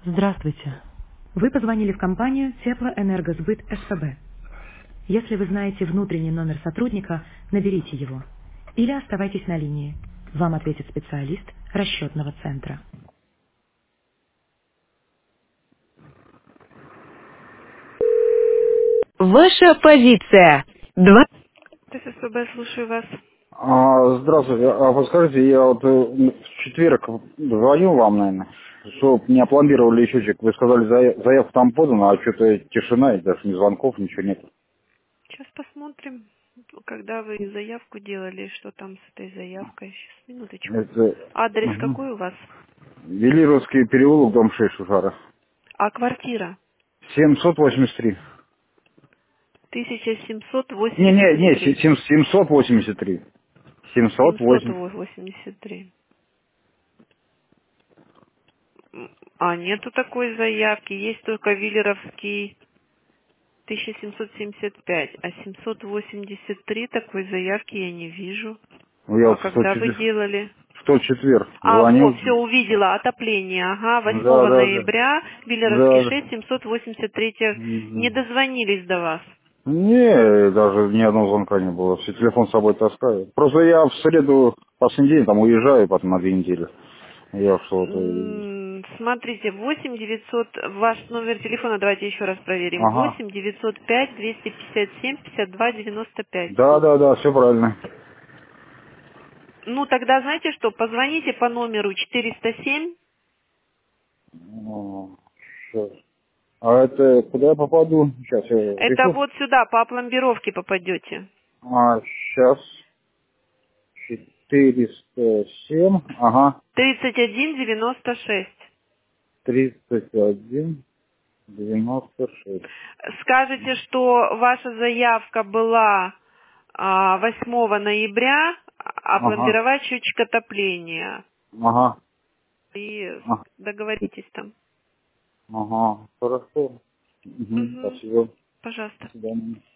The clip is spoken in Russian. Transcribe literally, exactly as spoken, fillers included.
Здравствуйте. Вы позвонили в компанию Теплоэнергосбыт СПБ. Если вы знаете внутренний номер сотрудника, наберите его. Или оставайтесь на линии. Вам ответит специалист расчетного центра. Ваша позиция. Два. ТССБ, слушаю вас. А, здравствуйте. А подскажите, я вот э, в четверг звонил вам, наверное, что не опломбировали счетчик. Вы сказали, зая- заявка там подана, а что-то тишина, и даже ни звонков, ничего нет. Сейчас посмотрим, когда вы заявку делали, что там с этой заявкой. Сейчас, минуточку. Это Адрес угу. какой у вас? Велировский переулок, дом шесть, Шушара. А квартира? семьсот восемьдесят три. тысяча семьсот Не-не, восемьдесят не, три. се- семьсот восемьдесят три. семьсот семьсот восемь. восемьдесят три. М, А, нету такой заявки. Есть только Виллеровский тысяча семьсот семьдесят пять. А семьсот восемьдесят три такой заявки я не вижу. Ну, я А вот в тот когда вы четверг, делали? в тот четверг А, вот, звонил. все, увидела. Отопление. Ага, Да, восьмого да, да. ноября. Виллеровский Да, да. шесть, семьсот восемьдесят три. Не Мгм. дозвонились до вас. Не, даже ни одного звонка не было. Все телефон с собой таскаю. Просто я в среду, последний день, там уезжаю потом на две недели. Я что-то... М, Смотрите, восемь девятьсот, ваш номер телефона, давайте еще раз проверим. Ага. восемь девятьсот пять двести пятьдесят семь пятьдесят два девяносто пять. Да, да, да, все правильно. Ну, тогда знаете что, позвоните по номеру четыреста семь. О, щас. А это куда я попаду? Сейчас я Это решу. вот сюда, по пломбировке попадете. А, сейчас. четыреста семь. Ага. тридцать один девяносто шесть. тридцать один девяносто шесть. Скажите, что ваша заявка была а, восьмого ноября, а Ага. пломбировать счетчик отопления. Ага. И А, договоритесь там. Ага. Хорошо. Угу. Угу. Спасибо. До Пожалуйста. свидания.